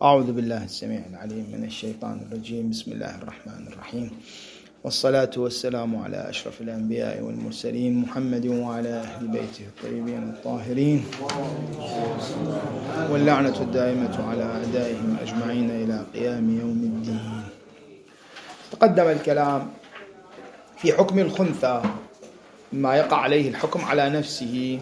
أعوذ بالله السميع العليم من الشيطان الرجيم. بسم الله الرحمن الرحيم، والصلاة والسلام على أشرف الأنبياء والمرسلين محمد وعلى أهل بيته الطيبين الطاهرين، واللعنة الدائمة على أعدائهم أجمعين إلى قيام يوم الدين. تقدم الكلام في حكم الخنثى ما يقع عليه الحكم على نفسه،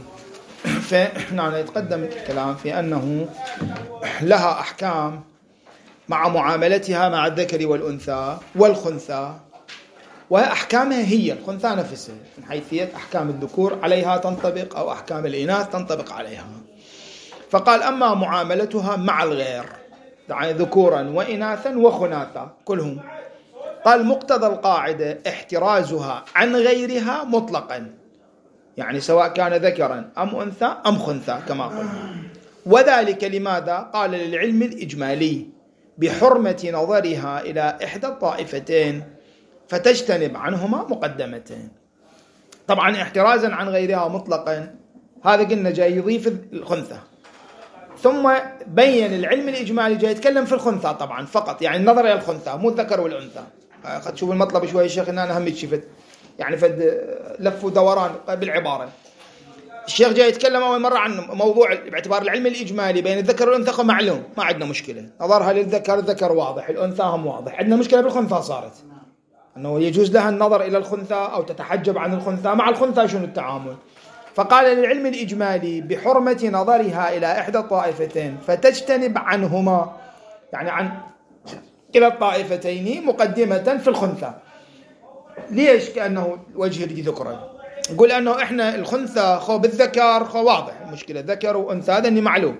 فهنا يتقدم الكلام في أنه لها أحكام مع معاملتها مع الذكر والأنثى والخنثى، وأحكامها هي الخنثى نفسها من حيثية أحكام الذكور عليها تنطبق أو أحكام الإناث تنطبق عليها. فقال أما معاملتها مع الغير يعني ذكورا وإناثا وخناثا كلهم، قال مقتضى القاعدة احترازها عن غيرها مطلقا، يعني سواء كان ذكرا أم أنثى أم خنثى كما قلنا. وذلك لماذا؟ قال للعلم الإجمالي بحرمة نظرها إلى إحدى الطائفتين فتجتنب عنهما مقدمتين. طبعا احترازا عن غيرها مطلقا هذا قلنا جاي يضيف الخنثى، ثم بين العلم الإجمالي جاي يتكلم في الخنثى طبعا فقط، يعني النظر إلى الخنثى مو الذكر والأنثى. قد تشوف المطلب شوي الشيخ إن أنا هم شفت يعني فد لف ودوران بالعبارة. الشيخ جاي يتكلم أول مرة عن موضوع باعتبار العلم الإجمالي بين الذكر والأنثى معلوم، ما عندنا مشكلة، نظرها للذكر الذكر واضح، الأنثى هم واضح. عندنا مشكلة بالخنثى صارت أنه يجوز لها النظر إلى الخنثى أو تتحجب عن الخنثى، مع الخنثى شنو التعامل؟ فقال للعلم الإجمالي بحرمة نظرها إلى إحدى الطائفتين فتجتنب عنهما، يعني عن كلا الطائفتين مقدمة في الخنثى. ليش؟ كأنه وجه ذكرا، يقول أنه إحنا الخنثى خو بالذكر خو واضح المشكلة ذكر وأنثى، هذا اللي معلوم.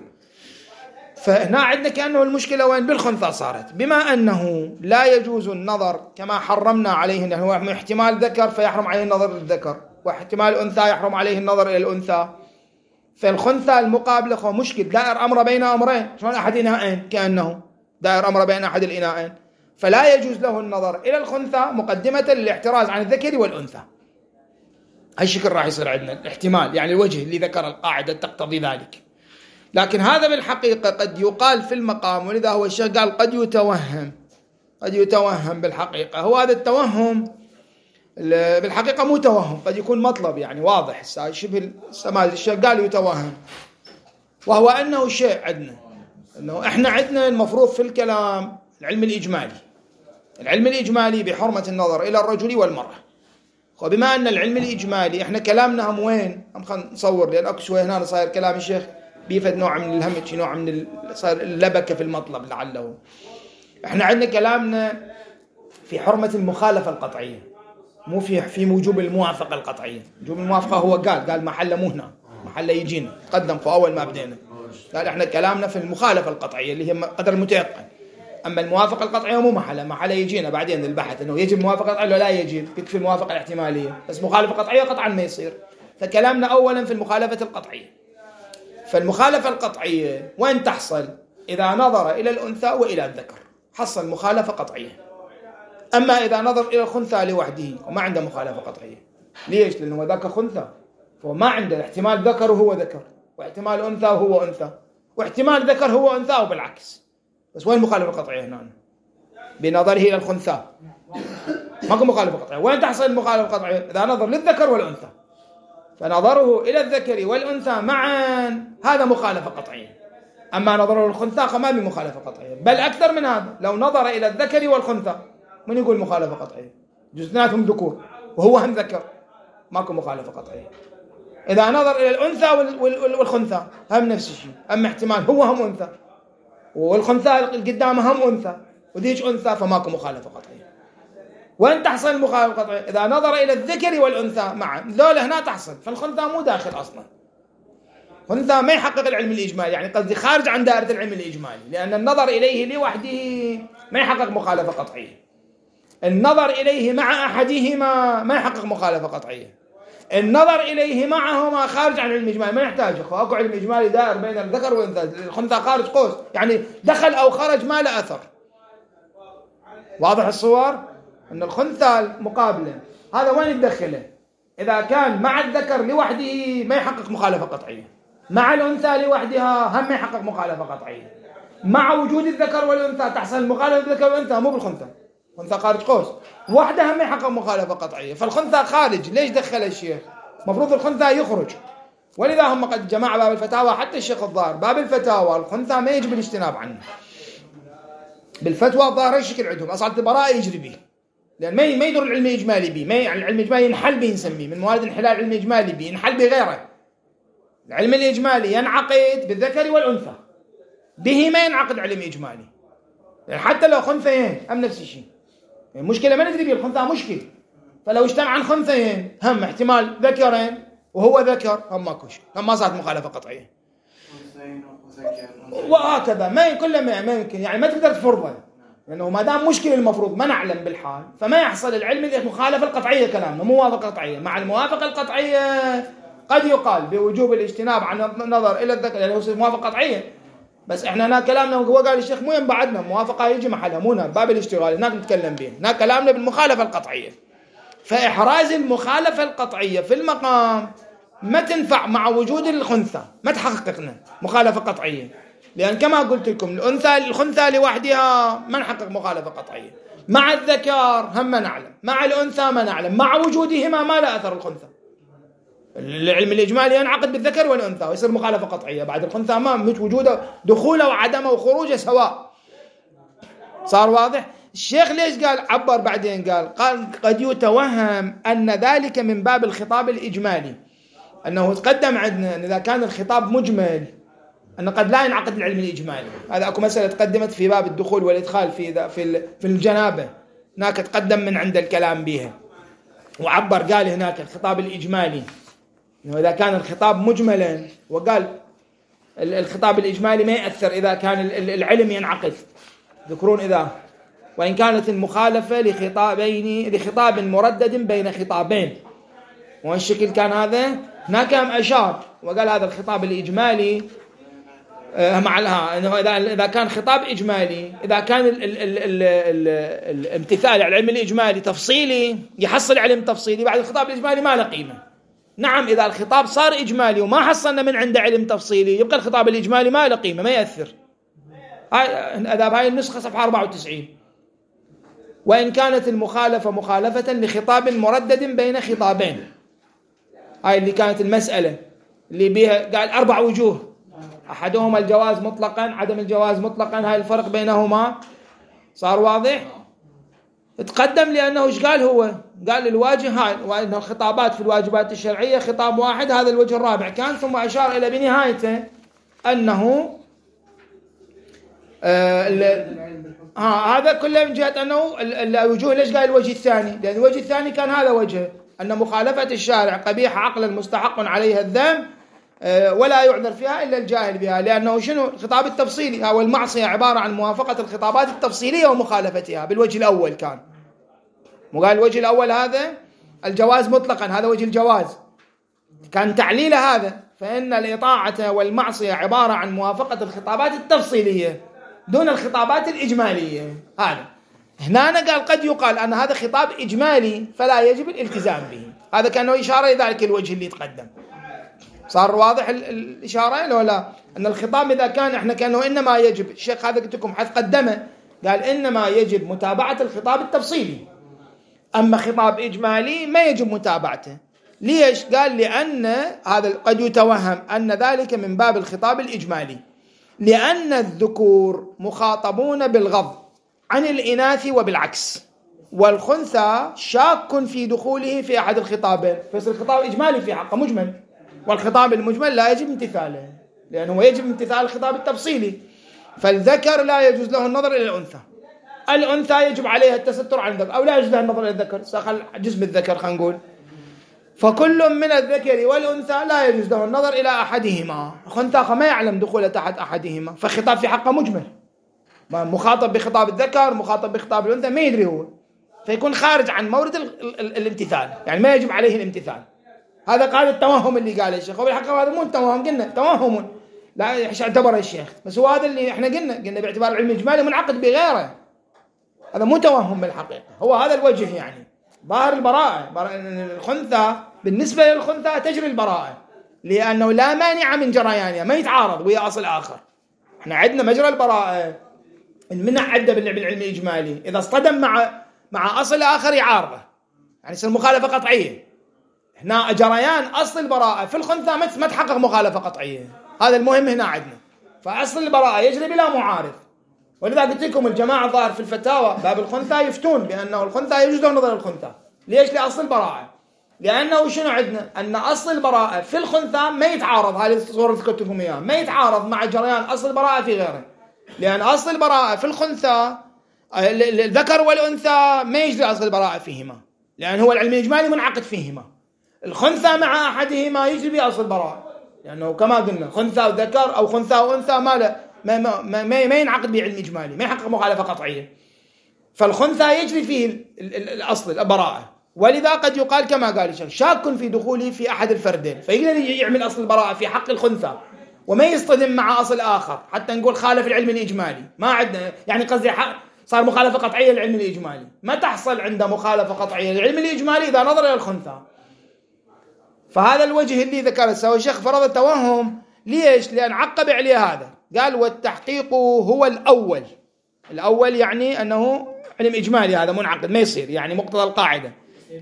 فهنا عندنا كأنه المشكلة وين؟ بالخنثى صارت، بما أنه لا يجوز النظر كما حرمنا عليه أنه احتمال ذكر فيحرم عليه النظر للذكر، واحتمال أنثى يحرم عليه النظر إلى الأنثى. فالخنثى المقابلة خو مشكل دائر أمر بين أمرين، شلون أحد إناءين، كأنه دائر أمر بين أحد الإناءين، فلا يجوز له النظر إلى الخنثى مقدمة للاحتراز عن الذكر والأنثى. هالشكل راح يصير عندنا الاحتمال، يعني الوجه اللي ذكر القاعدة تقتضي ذلك. لكن هذا بالحقيقة قد يقال في المقام، ولذا هو الشيخ قال قد يتوهم بالحقيقة. هو هذا التوهم بالحقيقة مو توهم، قد يكون مطلب يعني واضح شبه السماج. الشيخ قال يتوهم، وهو أنه شيء عندنا أنه إحنا عندنا المفروض في الكلام العلم الإجمالي بحرمة النظر إلى الرجل والمرأة. وبما أن العلم الإجمالي إحنا كلامنا هم وين؟ خلينا نصور، لأن أكو شوي هنا صاير كلام الشيخ بيفد نوع من الهمج، نوع من صار اللبكة في المطلب لعله. إحنا عندنا كلامنا في حرمة المخالفة القطعية، مو في وجوب الموافقة القطعية. وجوب الموافقة هو قال محله مو هنا، محله يجينا قدم في أول ما بدينا، قال إحنا كلامنا في المخالفة القطعية اللي هي قدر المتيقن. أما الموافقة القطعية مو محله يجينا بعدين البحث أنه يجب موافقة قطعية لا يجب، يكفي الموافقة الاحتمالية، بس مخالفة قطعية قطعا ما يصير. فكلامنا أولا في المخالفة القطعية. فالمخالفة القطعية وين تحصل؟ إذا نظر إلى الأنثى وإلى الذكر حصل مخالفة قطعية. أما إذا نظر إلى الخنثى لوحده وما عنده مخالفة قطعية. ليش؟ لأنه ذاك خنثى، فما عنده احتمال ذكر وهو ذكر، واحتمال أنثى وهو أنثى، واحتمال ذكر هو أنثى وبالعكس. بس وين المخالفة القطعية هنا؟ بنظره إلى الخنثى ماكو مخالفة قطعية. وين تحصل المخالفة القطعية؟ إذا نظر للذكر والأنثى، فنظره إلى الذكر والأنثى معا هذا مخالفة قطعية. أما نظره للخنثى فما بمخالفة قطعية، بل أكثر من هذا، لو نظر إلى الذكر والخنثى من يقول مخالفة قطعية؟ جزءاتهم ذكور وهو هم ذكر، ماكو مخالفة قطعية. إذا نظر إلى الأنثى والخنثى هم نفس الشيء، أما احتمال هو هم أنثى والخنثى قدامه هم أنثى وديش أنثى، فماكو مخالفة قطعية. وين تحصل المخالفة القطعية؟ إذا نظر إلى الذكر والأنثى معا، ذولا هنا تحصل. فالخنثى مو داخل أصلا، خنثى ما يحقق العلم الإجمالي، يعني قصدي خارج عن دائرة العلم الإجمالي، لأن النظر إليه لوحده ما يحقق مخالفة قطعية. النظر إليه مع أحدهما ما يحقق مخالفة قطعية. النظر إليه معهما خارج عن العلم الإجمالي، ما يحتاج أكو علم إجمالي دائر بين الذكر والأنثى. الخنثى خارج قوس، يعني دخل أو خرج ما له أثر. واضح الصور؟ أن الخنثى المقابلة هذا وين يدخله؟ إذا كان مع الذكر لوحده ما يحقق مخالفة قطعية، مع الأنثى لوحدها هم يحقق مخالفة قطعية. مع وجود الذكر والأنثى تحصل المخالفة بالذكر والأنثى، مو بالخنثى. خنثى خارج قوس واحدة هم يحقق مخالفة قطعية، فالخنثى خارج. ليش دخل الشيخ؟ مفروض الخنثى يخرج، ولذا هم قد جماعة باب الفتاوى، حتى الشيخ الظاهر باب الفتاوى الخنثى ما يجب الاجتناب عنه. بالفتوى الظاهر الشكل عندهم أصعد البراءة يجري به، لأن ما يدور العلم الإجمالي به، ما يعني العلم الإجمالي ينحل به، نسميه من موارد انحلال العلم الإجمالي به، ينحل بغيره. العلم الإجمالي ينعقد بالذكر والأنثى، به ما ينعقد علم إجمالي، يعني حتى لو خنثيين هم نفس الشيء. يعني مشكلة ما ندري به، الخنثى مشكل، فلو اجتمع خنثيين هم احتمال ذكرين وهو ذكر هم ماكو شيء، هم ما صارت مخالفة قطعية. وهكذا ما كل ما يمكن، يعني ما تقدر تفرضه، لأنه ما دام مشكل المفروض ما نعلم بالحال، فما يحصل العلم المخالفة القطعية كلامنا، موافقة قطعية. مع الموافقة القطعية قد يقال بوجوب الاجتناب عن النظر إلى الذكر، لأنه يعني موافقة قطعية. بس احنا هنا كلامنا هو قال الشيخ مو ينبعدنا موافقة يجي محلها، مو باب الاشتغال هناك نتكلم به، هناك كلامنا بالمخالفة القطعية. فإحراز المخالفة القطعية في المقام ما تنفع مع وجود الخنثى، ما تحققنا مخالفة قطعية، لأن كما قلت لكم الخنثى لوحدها ما نحقق مخالفة قطعية. مع الذكر هم ما نعلم، مع الأنثى ما نعلم، مع وجودهما ما لا أثر الخنثى. العلم الإجمالي ينعقد بالذكر والأنثى ويصير مخالفة قطعية، بعد الخنثى ما وجوده دخوله وعدمه وخروجه سواء. صار واضح؟ الشيخ ليش قال عبر بعدين قال قد يتوهم أن ذلك من باب الخطاب الإجمالي، أنه تقدم عندنا أن إذا كان الخطاب مجمل أن قد لا ينعقد العلم الإجمالي. هذا أكو مسألة تقدمت في باب الدخول والإدخال في الجنابة، هناك تقدم من عند الكلام بها، وعبر قال هناك الخطاب الإجمالي إنه إذا كان الخطاب مجملا، وقال الخطاب الإجمالي ما يأثر إذا كان العلم ينعقد، ذكرون إذا وإن كانت المخالفة لخطاب مردد بين خطابين، والشكل كان هذا هناك أشار وقال هذا الخطاب الإجمالي مع إنه إذا كان خطاب إجمالي، إذا كان الامتثال على العلم الإجمالي تفصيلي يحصل علم تفصيلي، بعد الخطاب الإجمالي ما له قيمة. نعم إذا الخطاب صار إجمالي وما حصلنا من عنده علم تفصيلي يبقى الخطاب الإجمالي ما له قيمة، ما يأثر. هاي النسخة صفحة 94. وإن كانت المخالفة مخالفة لخطاب مردد بين خطابين، هاي اللي كانت المسألة اللي بها قال 4 وجوه، أحدهما الجواز مطلقا، عدم الجواز مطلقا، هاي الفرق بينهما. صار واضح؟ تقدم لأنه إيش قال هو؟ قال الواجه هاي، وأن الخطابات في الواجبات الشرعية خطاب واحد، هذا الوجه الرابع كان، ثم أشار إلى بنهايته أنه هذا كله من جهة أنه الوجوه. ليش قال الوجه الثاني؟ لأن الوجه الثاني كان هذا وجه أن مخالفة الشارع قبيحة عقلا مستحق عليها الذم، ولا يعذر فيها إلا الجاهل بها، لأنه شنو الخطاب التفصيلي أو المعصية عبارة عن موافقة الخطابات التفصيلية ومخالفتها. بالوجه الأول كان وقال الوجه الأول هذا الجواز مطلقا، هذا وجه الجواز كان تعليل هذا، فإن الإطاعة والمعصية عبارة عن موافقة الخطابات التفصيلية دون الخطابات الإجمالية. هذا هنا أنا قال قد يقال أن هذا خطاب إجمالي فلا يجب الالتزام به، هذا كانوا إشارة لذلك الوجه اللي تقدم. صار واضح الإشارة لو لا؟ أن الخطاب إذا كان إحنا كأنه إنما يجب، الشيخ هذا قلت لكم حيث قدمه قال إنما يجب متابعة الخطاب التفصيلي، أما خطاب إجمالي ما يجب متابعته. ليش؟ قال لأن هذا قد يتوهم أن ذلك من باب الخطاب الإجمالي، لأن الذكور مخاطبون بالغض عن الإناث وبالعكس، والخنثى شاك في دخوله في أحد الخطابين، فيصير الخطاب إجمالي في حقه مجمل، والخطاب المجمل لا يجب امتثاله لأنه يجب امتثال الخطاب التفصيلي. فالذكر لا يجوز له النظر إلى الأنثى، الأنثى يجب عليها التستر عن الذكر، أو لا يجوز له النظر إلى الذكر، سأخل جسم الذكر خلينا نقول. فكل من الذكر والأنثى لا يجوز له النظر إلى أحدهما، الخنثى ما يعلم دخول تحت أحدهما، فخطاب في حقه مجمل، مخاطب بخطاب الذكر مخاطب بخطاب الأنثى ما يدري هو، فيكون خارج عن مورد الامتثال، يعني ما يجب عليه الامتثال. هذا قال التوهم اللي قاله الشيخ، وبالحقيقة هذا مو التوهم، قلنا توهم لا اعتبره الشيخ، بس هو هذا اللي احنا قلنا باعتبار العلم الإجمالي منعقد بغيره، هذا مو توهم بالحقيقة، هو هذا الوجه. يعني ظاهر البراءة، الخنثى بالنسبة للخنثى تجري البراءة، لأنه لا مانع من جريانها، ما يتعارض ويا أصل آخر، احنا عندنا مجرى البراءة المنع عدة بالعلم الإجمالي إذا اصطدم مع أصل آخر يعارضه، يعني يصير مخالفة قطعية. هنا جريان أصل البراءة في الخنثى ما تحقق مخالفة قطعية، هذا المهم هنا عندنا. فأصل البراءة يجري بلا معارض، ولذا قلت لكم الجماعة ظاهر في الفتاوى باب الخنثى يفتون بأنه الخنثى يجوز نظر الخنثى. ليش؟ لأصل البراءة، لأنه شنو عندنا؟ أن أصل البراءة في الخنثى ما يتعارض، هذه الصورة اللي ذكرت لكم إياها، ما يتعارض مع جريان أصل البراءة في غيره. لأن أصل البراءة في الخنثى الذكر والأنثى ما يجري أصل البراءة فيهما، لأن هو العلم الإجمالي منعقد فيهما. الخنثى مع أحدهما يجري به أصل البراءة، لأنه كما قلنا خنثى وذكر أو خنثى وأنثى ما ينعقد به علم إجمالي، ما يحقق مخالفة قطعية. فالخنثى يجري فيه الأصل البراءة، ولذا قد يقال كما قال الشيخ شاك في دخوله في أحد الفردين، فيقدر يعمل أصل البراءة في حق الخنثى وما يصطدم مع أصل آخر حتى نقول خالف العلم الإجمالي. ما عندنا يعني قصدي صار مخالفة قطعية للعلم الإجمالي، ما تحصل عنده مخالفة قطعية للعلم الإجمالي إذا نظر إلى الخنثى. فهذا الوجه اللي ذكره سوى الشيخ فرض التوهم. ليش؟ لأن عقب عليه هذا، قال والتحقيق هو الأول. الأول يعني أنه علم إجمالي هذا منعقد ما يصير، يعني مقتضى القاعدة.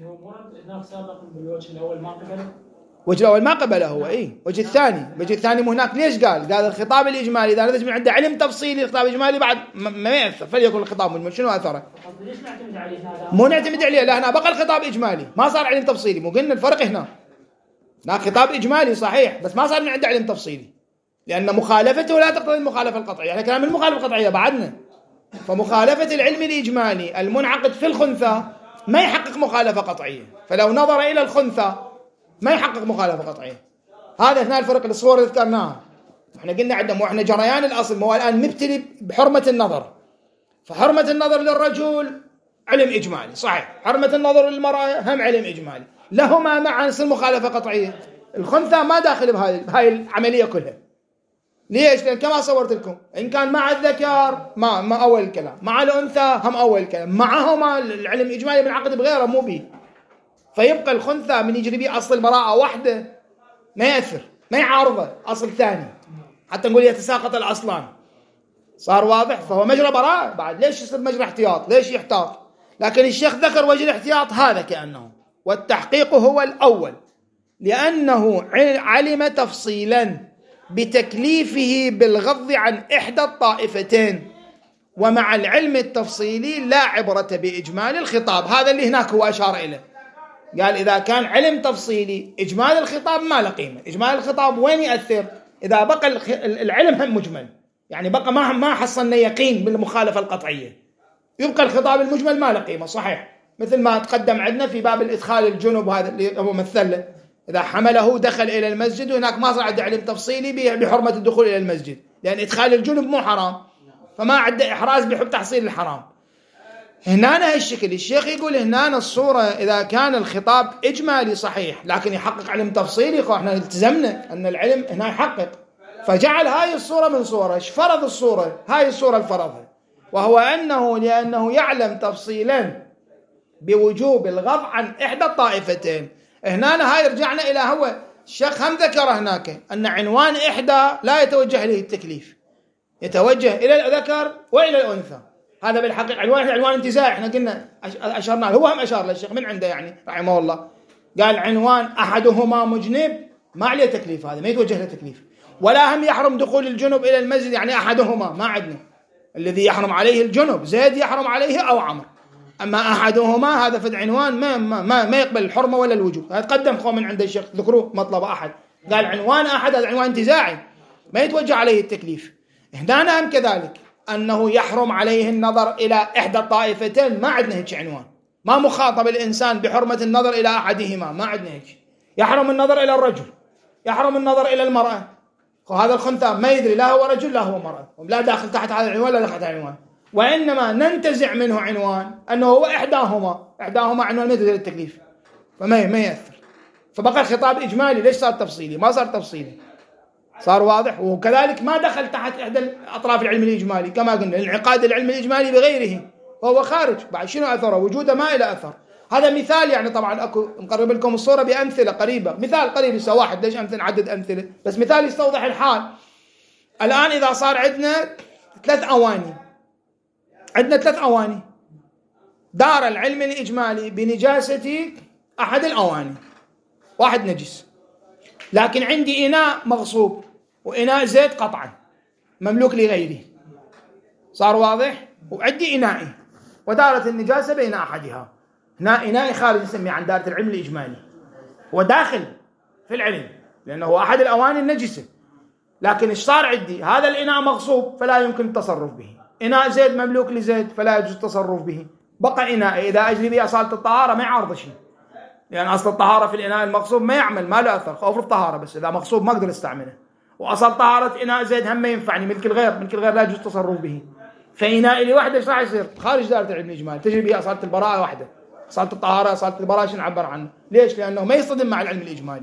بالوجه الأول ما قبله، وجه الأول ما قبله هو وجه الثاني مو هناك. ليش قال الخطاب الإجمالي إذا نتج من عنده علم تفصيلي الخطاب الإجمالي بعد ما يأثر، فليكن الخطاب مجمل. شنو أثره؟ ليش نعتمد عليه هذا؟ مو نعتمد عليه، لا هنا بقى الخطاب إجمالي ما صار علم تفصيلي. مو قلنا الفرق هنا خطاب إجمالي صحيح بس ما صار من عنده علم تفصيلي، لأن مخالفته لا تقتضي المخالفة القطعية. احنا كلام المخالفة القطعية بعدنا، فمخالفة العلم الإجمالي المنعقد في الخنثى ما يحقق مخالفة قطعية، فلو نظر إلى الخنثى ما يحقق مخالفة قطعية. هذا هنا الفرق الصور اللي ذكرناها. احنا قلنا عندنا احنا جريان الأصل، هو الآن مبتلي بحرمة النظر، فحرمة النظر للرجل علم إجمالي صحيح، حرمة النظر للمرأة هم علم إجمالي، لهما معا يصير مخالفة قطعية. الخنثى ما داخل بهاي العملية كلها. ليش؟ لأن كما صورت لكم إن كان مع الذكر ما أول الكلام، مع الأنثى هم أول الكلام، معهما العلم الإجمالي بالعقد بغيره مو به. فيبقى الخنثى من يجري به أصل البراءة وحده ما يأثر، ما يعارضه أصل ثاني حتى نقول يتساقط الأصلان. صار واضح؟ فهو مجرى براءة بعد. ليش يصير مجرى احتياط؟ ليش يحتاط؟ لكن الشيخ ذكر وجه الاحتياط هذا كأنه والتحقيق هو الأول، لأنه علم تفصيلا بتكليفه بالغض عن إحدى الطائفتين، ومع العلم التفصيلي لا عبرة بإجمال الخطاب. هذا اللي هناك هو أشار إليه، قال إذا كان علم تفصيلي إجمال الخطاب ما له قيمة. إجمال الخطاب وين يأثر؟ إذا بقى العلم هم مجمل، يعني بقى ما حصلنا يقين بالمخالفة القطعية، يبقى الخطاب المجمل ما له قيمة صحيح. مثل ما تقدم عندنا في باب الإدخال الجنب، هذا اللي هو مثله إذا حمله دخل إلى المسجد، وهناك ما صار عنده علم تفصيلي بحرمة الدخول إلى المسجد، لأن إدخال الجنب مو حرام، فما عنده إحراز بحب تحصيل الحرام. هنا هالشكل الشيخ يقول هنا الصورة إذا كان الخطاب إجمالي صحيح لكن يحقق علم تفصيلي، احنا التزمنا أن العلم هنا يحقق، فجعل هاي الصورة من صورة. ايش فرض الصورة؟ هاي الصورة الفرضها، وهو أنه لأنه يعلم تفصيلا بوجوب الغض عن إحدى الطائفتين. هنا هاي رجعنا إلى هو الشيخ هم ذكر هناك أن عنوان إحدى لا يتوجه إليه التكليف، يتوجه إلى الذكر وإلى الأنثى. هذا بالحقيقة عنوان انتزاع. احنا قلنا أشرنا له، هو هم أشار للشيخ من عنده يعني رحمه الله، قال عنوان أحدهما مجنب ما عليه تكليف، هذا ما يتوجه له تكليف. ولا هم يحرم دخول الجنب إلى المسجد، يعني أحدهما ما عندنا الذي يحرم عليه الجنب زيد يحرم عليه أو عمر، أما أحدهما هذا في العنوان ما يقبل الحرمة ولا الوجوب. هذا تقدم خو من عند الشيخ ذكروه مطلب أحد، قال عنوان أحد هذا عنوان انتزاعي ما يتوجه عليه التكليف. هنا هم كذلك أنه يحرم عليه النظر إلى إحدى الطائفتين، ما عندنا هيك عنوان، ما مخاطب الإنسان بحرمة النظر إلى أحدهما، ما عندنا هيك. يحرم النظر إلى الرجل، يحرم النظر إلى المرأة، وهذا الخنثى ما يدري لا هو رجل لا هو مرأة، لا داخل تحت هذا العنوان لا تحت هذا العنوان، وإنما ننتزع منه عنوان أنه هو إحداهما عنوان مثل التكليف، فما يأثر. فبقى الخطاب إجمالي. ليش صار تفصيلي؟ ما صار تفصيلي، صار واضح. وكذلك ما دخل تحت إحدى أطراف العلم الإجمالي، كما قلنا انعقاد العلم الإجمالي بغيره وهو خارج. بعد شنو أثره؟ وجوده ما إلى أثر. هذا مثال، يعني طبعا أكو نقرب لكم الصورة بأمثلة قريبة، مثال قريب يسوى واحد، ليش أمثلة عدد أمثلة، بس مثال يستوضح الحال. الآن إذا صار عندنا 3 أواني، عندنا 3 أواني، دار العلم الإجمالي بنجاسة أحد الأواني، واحد نجس، لكن عندي إناء مغصوب وإناء زيت قطعا مملوك لغيري، صار واضح؟ وعندي إنائي ودارت النجاسة بين أحدها. هنا إنائي خارج نسميه عن دارة العلم الإجمالي، وداخل في العلم لأنه هو أحد الأواني النجسة، لكن إيش صار عندي؟ هذا الإناء مغصوب فلا يمكن التصرف به، إناء زيت مملوك لزيت فلا يجوز التصرف به، بقى إناء إذا أجري به أصالة الطهارة ما يعارض شيء، لأن أصل الطهارة في الإناء المغصوب ما يعمل، ما له أثر، خوف الطهارة، بس إذا مغصوب ما أقدر استعمله. وأصل طهارة إناء زيت هم ما ينفعني، ملك الغير لا يجوز التصرف به. فإناء اللي وحده إيش راح يصير؟ خارج دائرة العلم الإجمالي، تجري به أصالة البراءة وحده، أصالة الطهارة أصالة البراءة شو نعبر عنه؟ ليش؟ لأنه ما يصطدم مع العلم الإجمالي.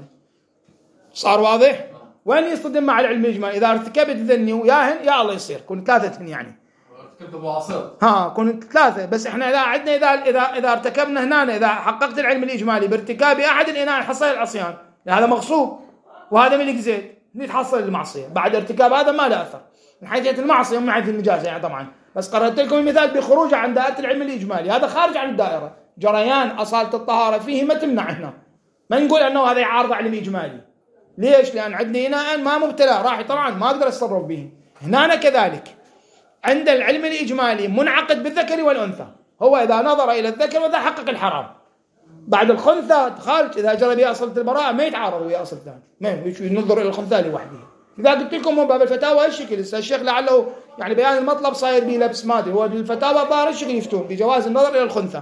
صار واضح؟ وين يصطدم مع العلم الإجمالي؟ إذا ارتكبت ذني وياهن يا الله يصير كون 3 يعني. ارتكبت معاصر. كون 3، بس إحنا إذا عندنا إذا ارتكبنا هنا، إذا حققت العلم الإجمالي بارتكاب أحد الإناء حصل العصيان، هذا مغصوب وهذا ملك زيت، نتحصل المعصية بعد ارتكاب هذا ما له أثر من حيث المعصية ومن حيث النجاسة يعني طبعا، بس قررت لكم المثال بخروجه عن دائرة العلم الإجمالي، هذا خارج عن الدائرة، جريان أصالة الطهارة فيه ما تمنع هنا، ما نقول أنه هذا يعارض علم إجمالي. ليش؟ لأن عندنا إناء ما مبتلى راح طبعا ما أقدر أتصرف به. هنا كذلك عند العلم الإجمالي منعقد بالذكر والأنثى، هو إذا نظر إلى الذكر وإذا حقق الحرام، بعد الخنثى خارج إذا جرى بها أصل البراءة ما يتعارض ويا أصل ثاني، ما ينظر إلى الخنثى لوحده. إذا قلت لكم هو باب الفتاوى الشكل، الشيخ لعله يعني بيان المطلب صاير به لبس مادي، هو بالفتاوى ظاهر الشكل يفتون بجواز النظر إلى الخنثى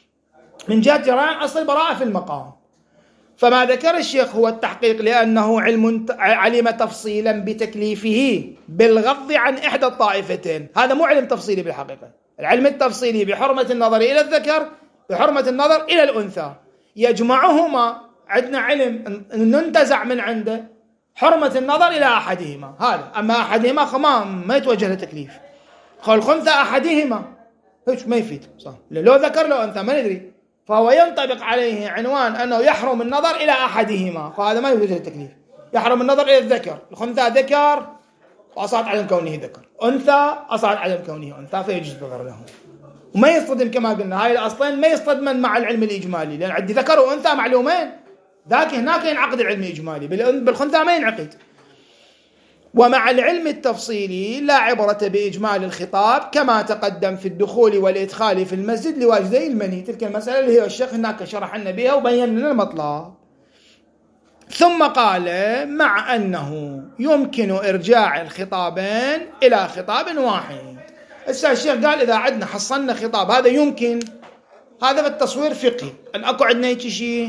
من جهة جريان أصل البراءة في المقام. فما ذكر الشيخ هو التحقيق، لأنه علم تفصيلا بتكليفه بالغض عن إحدى الطائفتين، هذا مو علم تفصيلي بالحقيقة، العلم التفصيلي بحرمة النظر إلى الذكر بحرمة النظر إلى الأنثى، يجمعهما عندنا علم ننتزع من عنده حرمة النظر إلى أحدهما، هذا أما أحدهما ما يتوجه لتكليف، الخنثى أحدهما هيك ما يفيد صح، لو ذكر لو أنثى ما ندري، فهو ينطبق عليه عنوان أنه يحرم النظر إلى أحدهما، فهذا ما يوجه للتكليف، يحرم النظر إلى الذكر، الخنثى ذكر وأصعد عدم كونه ذكر، أنثى أصعد عدم كونه أنثى فيجوز النظر له، وما يصطدم كما قلنا هاي الأصلين ما يصطدمن مع العلم الإجمالي، لأن عندي ذكر وأنثى معلومين، ذاك هناك ينعقد العلم الإجمالي، بالخنثى ما ينعقد. ومع العلم التفصيلي لا عبرة بإجمال الخطاب كما تقدم في الدخول والإدخال في المسجد لواجدي المني، تلك المسألة اللي هي الشيخ هناك شرح لنا بها وبين لنا المطلب. ثم قال مع أنه يمكن إرجاع الخطابين إلى خطاب واحد. الشيخ قال إذا عدنا حصلنا خطاب هذا يمكن، هذا بالتصوير فقهي، أن أكو عندنا هيك شيء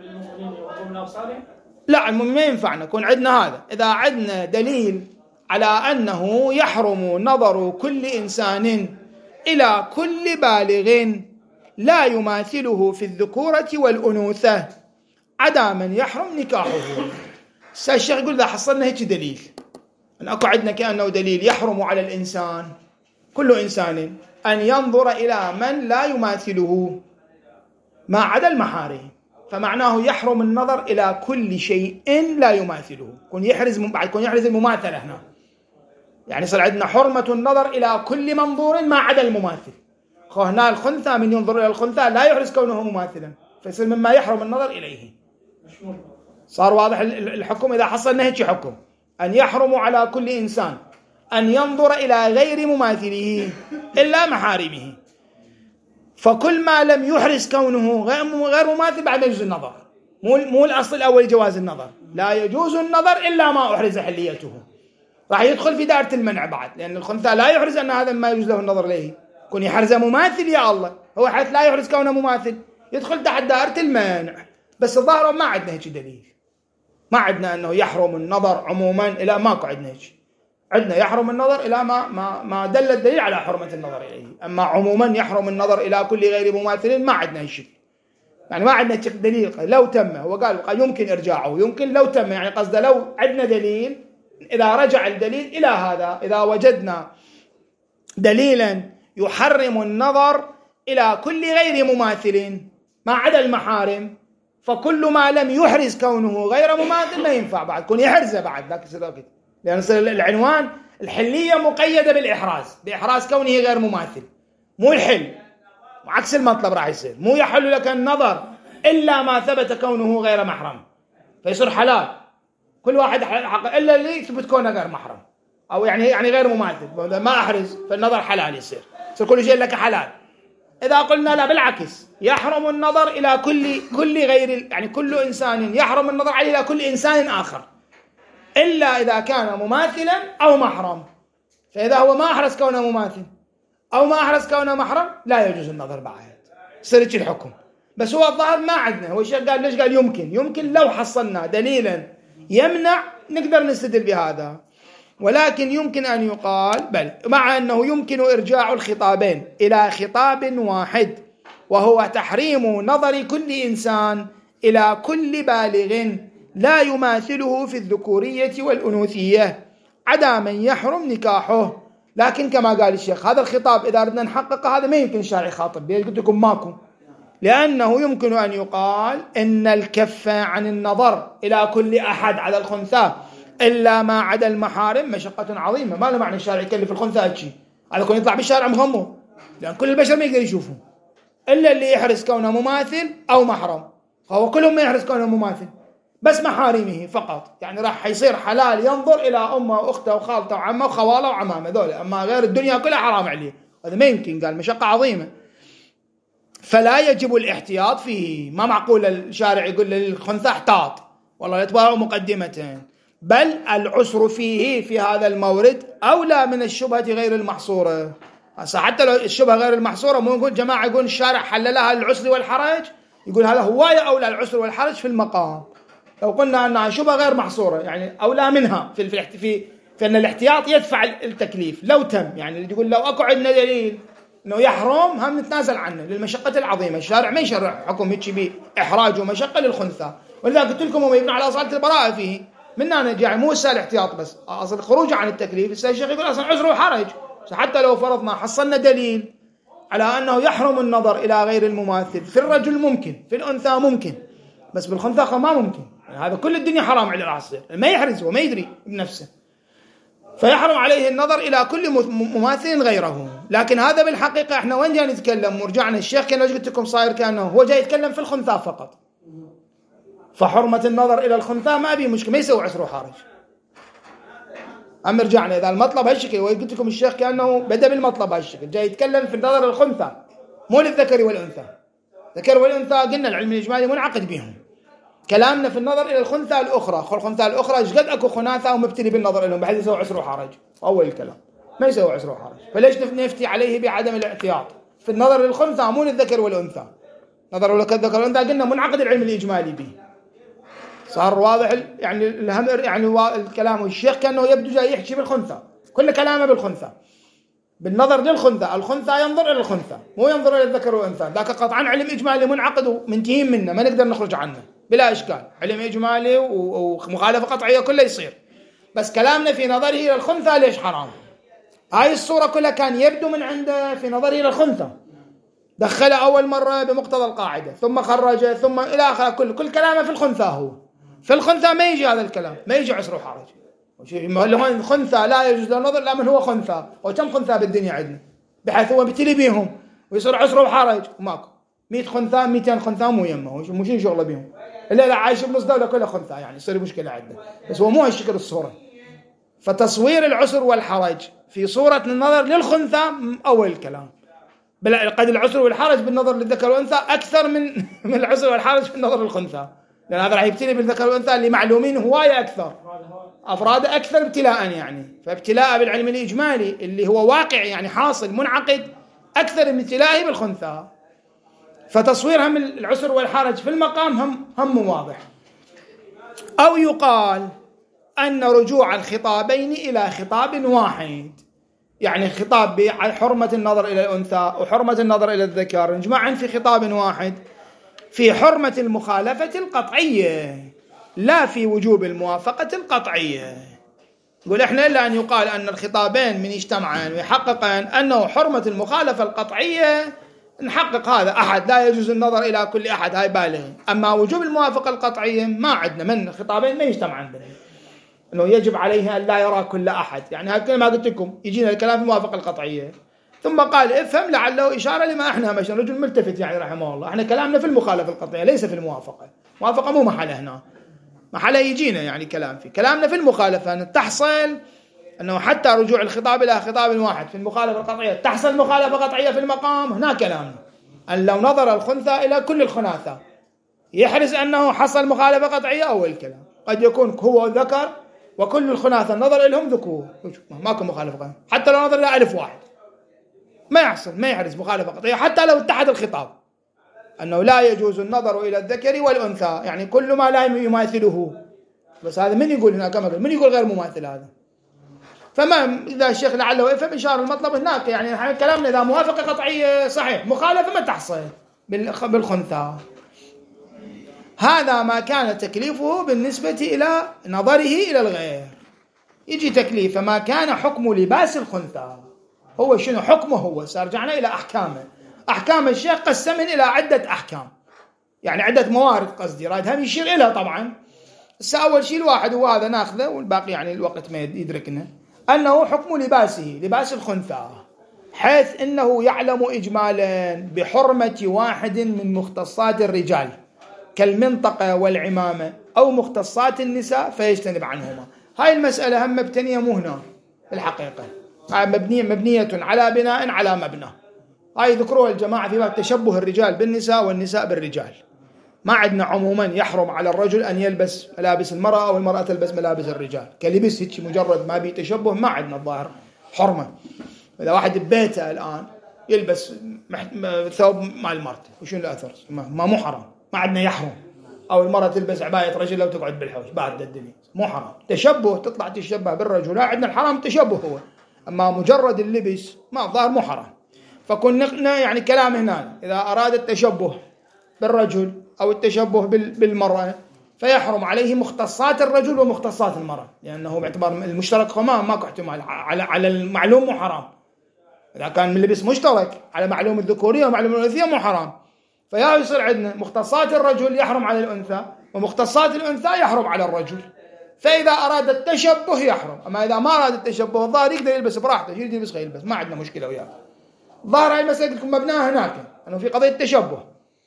لا ما ينفعنا يكون عندنا هذا، إذا عندنا دليل على أنه يحرم نظر كل إنسان إلى كل بالغ لا يماثله في الذكورة والأنوثة عدا من يحرم نكاحه. الشيخ يقول إذا حصلنا هيك دليل أن أكو عندنا كأنه دليل يحرم على الإنسان كل إنسان أن ينظر إلى من لا يماثله ما عدا المحارم، فمعناه يحرم النظر إلى كل شيء لا يماثله، كون يحرز المماثلة هنا، يعني صار عندنا حرمة النظر إلى كل منظور ما عدا المماثل. هنا الخنثى من ينظر إلى الخنثى لا يحرز كونه مماثلا فيصير مما يحرم النظر إليه. صار واضح الحكم إذا حصلنا هيك حكم أن يحرم على كل إنسان أن ينظر إلى غير مماثله إلا محارمه، فكل ما لم يحرز كونه غير مماثل بعد يجوز النظر، مو الأصل الأول جواز النظر، لا يجوز النظر إلا ما أحرز حليته، راح يدخل في دائرة المنع بعد، لأن الخنثى لا يحرز أن هذا ما يجوز له النظر إليه، كون يحرز مماثل يا الله، هو حيث لا يحرز كونه مماثل يدخل تحت دائرة المنع. بس الظاهر ما عندنا هيك دليل، ما عندنا أنه يحرم النظر عموما إلى ماكو عندنا هيك، عندنا يحرم النظر إلى ما دل الدليل على حرمة النظر إليه، أما عموما يحرم النظر إلى كل غير مماثل ما عندنا هيك، يعني ما عندنا دليل. لو تم هو قال يمكن إرجاعه، يمكن لو تم يعني قصده لو عندنا دليل، إذا رجع الدليل إلى هذا، إذا وجدنا دليلا يحرم النظر إلى كل غير مماثل ما عدا المحارم، فكل ما لم يحرز كونه غير مماثل ما ينفع بعد كون يحرزه بعد ذاك، لأن العنوان الحلية مقيدة بإحراز كونه غير مماثل، مو الحل، وعكس المطلب راح يصير مو يحل لك النظر إلا ما ثبت كونه غير محرم، فيصير حلال كل واحد حق إلا اللي يثبت كونه غير محرم أو يعني غير مماثل، ما أحرز فالنظر حلال يصير كل شيء لك حلال. إذا قلنا لا بالعكس، يحرم النظر إلى كل غير، يعني كل إنسان يحرم النظر عليه إلى كل إنسان آخر إلا إذا كان مماثلا أو محرم، فإذا هو ما أحرز كونه مماثل أو ما أحرز كونه محرم لا يجوز النظر بعد، سرج الحكم. بس هو الظاهر ما عندنا، هو الشيخ قال ليش؟ قال يمكن لو حصلنا دليلا يمنع نقدر نستدل بهذا، ولكن يمكن أن يقال بل مع أنه يمكن إرجاع الخطابين إلى خطاب واحد، وهو تحريم نظر كل إنسان إلى كل بالغ لا يماثله في الذكورية والأنوثية عدا من يحرم نكاحه. لكن كما قال الشيخ هذا الخطاب إذا أردنا نحققه هذا ما يمكن الشارع يخاطب به، قلت لكم ماكو، لأنه يمكن أن يقال إن الكف عن النظر إلى كل أحد على الخنثى إلا ما عدا المحارم مشقة عظيمة. ما له معنى الشارع يكلف الخنثى هالشي، هذا يكون يطلع بالشارع مغمض، لأن كل البشر ما يقدر يشوفه إلا اللي يحرز كونه مماثل أو محرم، فهو كلهم ما يحرز كونه مماثل بس محارمه فقط، يعني راح يصير حلال ينظر إلى أمه وأخته وخالته وعمه وخواله وعمامه ذول، أما غير الدنيا كلها حرام عليه، هذا ما يمكن، قال مشقة عظيمة. فلا يجب الاحتياط فيه، ما معقول الشارع يقول للخنثى احتاط والله يتبارع مقدمة، بل العسر فيه في هذا المورد أولى من الشبهة غير المحصورة. حتى لو الشبهة غير المحصورة مو يقول جماعة يقول الشارع حللها العسر والحرج، يقول هذا هواية أولى العسر والحرج في المقام. لو قلنا أنها شبهة غير محصورة يعني أولى منها في أن الاحتياط يدفع التكليف لو تم، يعني اللي يقول لو أكو عندنا دليل أنه يحرم هم نتنازل عنه للمشقة العظيمة، الشارع ما يشرع حكم هيك بإحراج ومشقة للخنثى، ولذا قلت لكم هم يبنوا على أصالة البراءة فيه، منا نرجع مو السال احتياط بس أصل خروج عن التكليف. الشيخ يقول أصلا عذر وحرج، حتى لو فرضنا حصلنا دليل على أنه يحرم النظر إلى غير المماثل، في الرجل ممكن، في الأنثى ممكن، بس بالخنثى ما ممكن، يعني هذا كل الدنيا حرام على العصر، ما يحرز وما يدري بنفسه، فيحرم عليه النظر إلى كل مماثل غيره. لكن هذا بالحقيقة احنا وين جاي نتكلم؟ ورجعنا الشيخ كان قلت لكم صاير كأنه هو جاي يتكلم في الخنثى فقط، فحرمة النظر إلى الخنثى ما أبي مشكلة، ما يسوي عسر وحرج. أما رجعنا إذا المطلب هالشكل، وقلت لكم الشيخ كأنه بدأ بالمطلب هالشكل، جاي يتكلم في النظر الخنثى مو للذكر والأنثى. الذكر والأنثى قلنا العلم الإجمالي منعقد بهم، كلامنا في النظر إلى الخنثى الأخرى، الخنثى الأخرى إيش قد أكو خناثة ومبتلي بالنظر لهم بحيث يسوي عسر وحرج، أول الكلام ما يسوي عسر وحرج، فليش نفتي عليه بعدم الاحتياط في النظر للخنثى مو للذكر والأنثى؟ نظر لك الذكر والأنثى قلنا منعقد العلم الإجمالي به، صار واضح يعني يعني الكلام. والشيخ كأنه يبدو جاي يحكي بالخنثى، كل كلامه بالخنثى، بالنظر للخنثى، الخنثى ينظر إلى الخنثى مو ينظر إلى الذكر والأنثى، ذاك قطعا علم إجمالي منعقد ومنتهين منه ما نقدر نخرج عنه بلا إشكال، علم إجمالي ومخالفة قطعية كله يصير، بس كلامنا في نظره إلى الخنثى ليش حرام. هاي الصورة كلها كان يبدو من عنده في نظره إلى الخنثى، دخل أول مرة بمقتضى القاعدة ثم خرج ثم إلى آخر، كل كلامه في الخنثى، هو في الخنثى ما يجي هذا الكلام، ما يجي عسر وحرج. الخنثى لا يجوز النظر لا من هو خنثى، وكم خنثى بالدنيا عندنا بحيث هو بيبتلي بيهم ويصير عسر وحرج، وماكو 100 خنثى 200 خنثى مو يمه، مو شنو شغله بيهم إلا لا عايش بنص دولة كلها خنثى، يعني يصير مشكلة عندنا، بس هو مو هالشكل الصورة. فتصوير العسر والحرج في صورة النظر للخنثى أول الكلام، قد العسر والحرج بالنظر للذكر والأنثى أكثر من العسر والحرج في النظر للخنثى، لأن هذا راح يبتلي بالذكر والأنثى اللي معلومين هواية أكثر، أفراد أكثر ابتلاء، يعني فابتلاء بالعلم الإجمالي اللي هو واقع يعني حاصل منعقد أكثر من ابتلائه بالخنثى. فتصوير هم العسر والحرج في المقام هم واضح. أو يقال أن رجوع الخطابين إلى خطاب واحد، يعني خطاب بحرمة النظر إلى الأنثى وحرمة النظر إلى الذكر نجمعا في خطاب واحد في حرمة المخالفة القطعية لا في وجوب الموافقة القطعية. يقول إحنا إلا أن يقال أن الخطابين من يجتمعان ويحققان أنه حرمة المخالفة القطعية نحقق هذا، أحد لا يجوز النظر إلى كل أحد، هاي بالغ. أما وجوب الموافقة القطعية ما عندنا، من الخطابين ما يجتمعان بنا. أنه يجب عليه أن لا يرى كل أحد، يعني هكذا ما قلت لكم يجينا الكلام في الموافقة القطعية. ثم قال افهم لعله إشارة لما احنا مشنا، رجل ملتفت يعني رحمه الله. احنا كلامنا في المخالفة القطعية ليس في الموافقة. موافقة مو محلها هنا، محلها يجينا يعني كلام فيه. كلامنا في المخالفة أن تحصل أنه حتى رجوع الخطاب إلى خطاب واحد في المخالفة القطعية تحصل مخالفة قطعية في المقام. هنا كلامنا أن لو نظر الخنثى إلى كل الخناثة يحرز أنه حصل مخالفة قطعية. أول كلام قد يكون هو ذكر وكل الخناثة نظر إليهم ذكور، ماكو مخالفة قطعية. حتى لو نظر إلى ألف واحد ما يحصل، ما يحرز مخالفة قطعية حتى لو اتحد الخطاب. أنه لا يجوز النظر إلى الذكر والأنثى، يعني كل ما لا يماثله. بس هذا من يقول هنا؟ كما قال من يقول غير مماثل هذا؟ فما إذا الشيخ لعله يفهم إشارة المطلب هناك، يعني كلامنا إذا موافقة قطعية صحيح، مخالفة ما تحصل بالخنثى. هذا ما كان تكليفه بالنسبة إلى نظره إلى الغير. يجي تكليف ما كان حكم لباس الخنثى. هو شنو حكمه؟ هو سارجعنا إلى أحكامه. أحكام الشيخ قسمهم إلى عدة أحكام، يعني عدة موارد قصدي راد هم يشير إليها طبعا. أول شيء الواحد هو هذا ناخذه والباقي يعني الوقت ما يدركنا. أنه حكم لباسه لباس الخنثى، حيث إنه يعلم إجمالا بحرمة واحد من مختصات الرجال كالمنطقة والعمامة أو مختصات النساء فيجتنب عنهما. هاي المسألة هم مبتنية مو هنا الحقيقة، مبنية على بناء على مبنى. هاي ذكروها الجماعة في باب تشبه الرجال بالنساء والنساء بالرجال. ما عندنا عموما يحرم على الرجل أن يلبس ملابس المرأة أو المرأة تلبس ملابس الرجال كلبس هيك مجرد ما بي تشبه، ما عندنا الظاهر حرمة. إذا واحد ببيته الآن يلبس ثوب مال مرته وشنو الأثر؟ ما مو حرام، ما عندنا يحرم. أو المرأة تلبس عباية رجل لو تقعد بالحوش بعد الدنيا مو حرام. تشبه تطلع تشبه بالرجل، لا عندنا الحرام التشبه هو، أما مجرد اللبس ما الظاهر مو حرام. فكنا يعني كلام هنا إذا أراد التشبه بالرجل أو التشبه بالمرأة فيحرم عليه مختصات الرجل ومختصات المرأة، لأنه باعتبار المشترك ماكو احتمال على المعلوم مو حرام. إذا كان من لبس مشترك على معلوم الذكورية ومعلوم الأنثية مو حرام. فيا يصير عندنا مختصات الرجل يحرم على الأنثى ومختصات الأنثى يحرم على الرجل. فإذا أراد التشبه يحرم، أما إذا ما أراد التشبه الظاهر يقدر يلبس براحته، يلبس يلبس ما عندنا مشكلة وياه. ظاهر هاي المسألة لكم مبناها هناك أنه في قضية التشبه.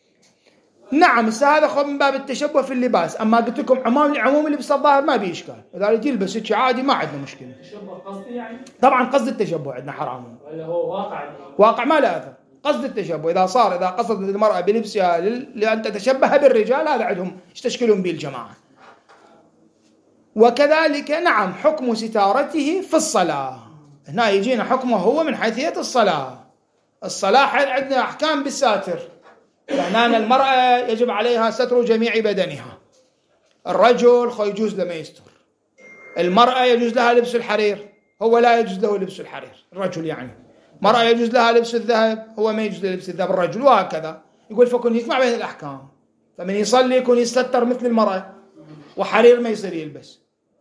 نعم هذا خب من باب التشبه في اللباس. أما قلت لكم عموم اللبس الظاهر ما بيه إشكال، إذا رجل يلبس هيك عادي ما عندنا مشكلة. تشبه قصدي يعني؟ طبعا قصد التشبه عندنا حرام، ولا هو واقع ما له أثر. قصد التشبه إذا قصد المرأة بلبسها لأن تتشبه بالرجال هذا عندهم يستشكلون به الجماعة. وكذلك نعم حكم ستارته في الصلاة، هنا يجينا حكمه هو من حيثية الصلاة. الصلاة عندنا أحكام بالساتر، يعني المرأة يجب عليها ستر جميع بدنها، الرجل يجوز له ما يستر، المرأة يجوز لها لبس الحرير هو لا يجوز له لبس الحرير الرجل، يعني مرأة يجوز لها لبس الذهب هو ما يجوز له لبس الذهب الرجل، وهكذا. يقول فكن يجمع بين الأحكام، فمن يصلي يكون يستتر مثل المرأة وحرير ما يصير يلبس،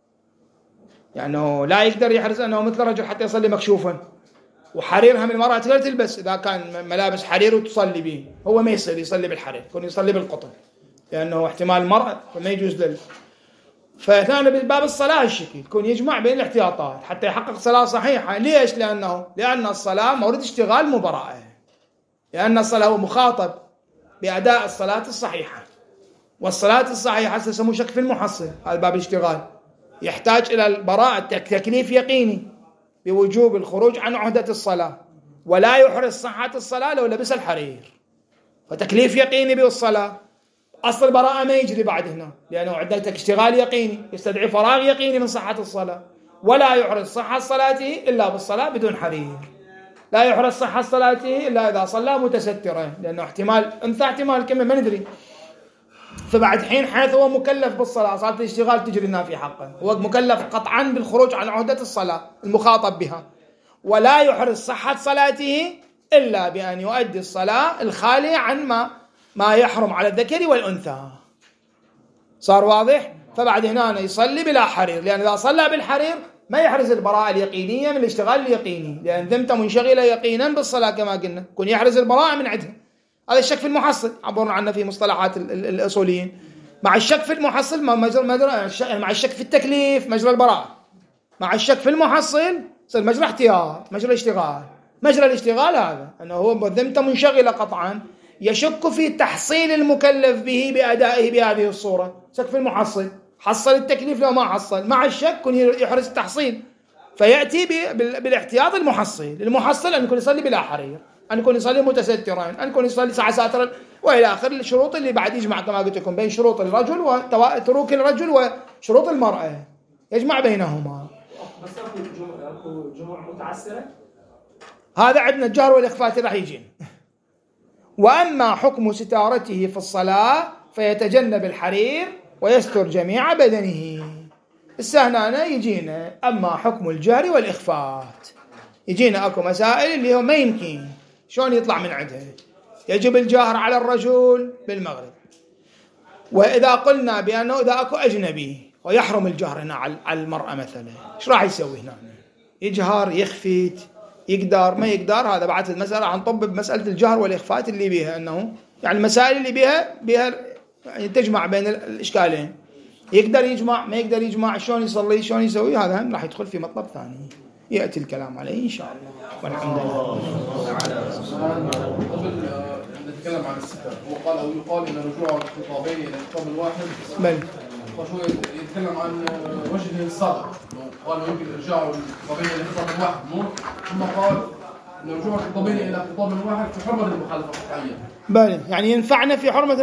يعني لا يقدر يحرز أنه مثل الرجل حتى يصلي مكشوفا، وحريرها من المرأة تقدر تلبس إذا كان ملابس حرير وتصلي به، هو ما يصير يصلي بالحرير يكون يصلي بالقطن لأنه احتمال المرأة فما يجوز له. فهنا بباب الصلاة الشكل يكون يجمع بين الاحتياطات حتى يحقق صلاة صحيحة. ليش؟ لأن الصلاة مورد اشتغال مبراءة، لأن الصلاة هو مخاطب بأداء الصلاة الصحيحة، والصلاة الصحيحة تسمى شك في المحصل، هذا باب الاشتغال يحتاج إلى البراءة، تكليف يقيني بوجوب الخروج عن عهدة الصلاة، ولا يحرز صحة الصلاة لو لبس الحرير، فتكليف يقيني بالصلاة. أصل البراءة ما يجري بعد هنا لأنه عدتك اشتغال يقيني يستدعي فراغ يقيني من صحة الصلاة، ولا يحرز صحة صلاته إلا بالصلاة بدون حرير، لا يحرز صحة صلاته إلا إذا صلى متسترا، لأنه احتمال أنثى احتمال كم ما ندري. فبعد حين حيث هو مكلف بالصلاة صلاة الاشتغال تجري لنا في حقه، هو مكلف قطعا بالخروج عن عهدة الصلاة المخاطب بها، ولا يحرز صحة صلاته إلا بأن يؤدي الصلاة الخالية عن ما يحرم على الذكر والأنثى. صار واضح؟ فبعد هنا يصلي بلا حرير، لأن إذا صلى بالحرير ما يحرز البراءة اليقينية من الاشتغال اليقيني، لأن ذمته منشغلة يقينا بالصلاة كما قلنا، كن يحرز البراءة من عدها. هذا الشك في المحصل عبرنا عنه في مصطلحات الأصوليين، مع الشك في المحصل مع الشك في التكليف مجرى البراءة، مع الشك في المحصل يصير مجرى احتياط، مجرى اشتغال. مجرى الاشتغال هذا أنه هو ذمته منشغلة قطعا، يشك في تحصيل المكلف به بأدائه بهذه الصورة. شك في المحصل، حصل التكليف لو ما حصل، مع الشك يحرز التحصيل، فيأتي بالاحتياط المحصل أن يكون يصلي بلا حرير، أن يكون يصلي متسترا، أن يكون يصلي ساعة ساترا وإلى آخر الشروط اللي بعد يجمع كما قلت لكم بين شروط الرجل وتروك الرجل وشروط المرأة، يجمع بينهما. بس اكو جموع متعسرة، هذا عندنا الجهر والإخفاء راح يجين. وأما حكم ستارته في الصلاة فيتجنب الحرير ويستر جميع بدنه. السهنانة يجينا أما حكم الجهر والإخفاء، يجينا أكو مسائل اللي هو ما يمكن شلون يطلع من عندها. يجب الجهر على الرجل بالمغرب، وإذا قلنا بأنه إذا أكو أجنبي ويحرم الجهر هنا على المرأة مثلا، إيش راح يسوي هنا؟ يجهر، يخفيت، يقدر، ما يقدر؟ هذا بعد المسألة عن طب بمسألة الجهر والإخفاء اللي بيها أنه يعني المسائل اللي بيها يعني تجمع بين الإشكالين، يقدر يجمع، ما يقدر يجمع، شلون يصلي، شلون يسوي، هذا راح يدخل في مطلب ثاني يأتي الكلام عليه إن شاء الله. والحمد لله. نتكلم عن الستر، هو قال أو يقال إن رجوع الخطابين إلى الخطاب الواحد بل فشو يتكلم عن وجه الصدر، قال يمكن إرجاع الخطابين إلى خطاب واحد مو، ثم قال إن رجوع الخطابين إلى خطاب واحد في حرمة المخالفة القطعية. بل يعني ينفعنا في حرمة